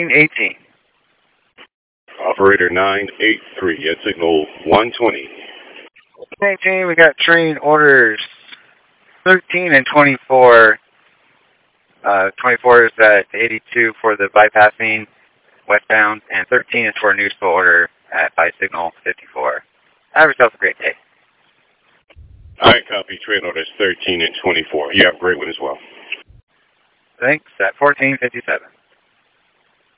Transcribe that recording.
1418. Operator 983 at signal 120. 18, we got train orders 13 and 24. 24 is at 82 for the bypassing westbound, and 13 is for a neutral order by signal 54. Have yourself a great day. All right, copy. Train orders 13 and 24. You have a great one as well. Thanks. At 1457.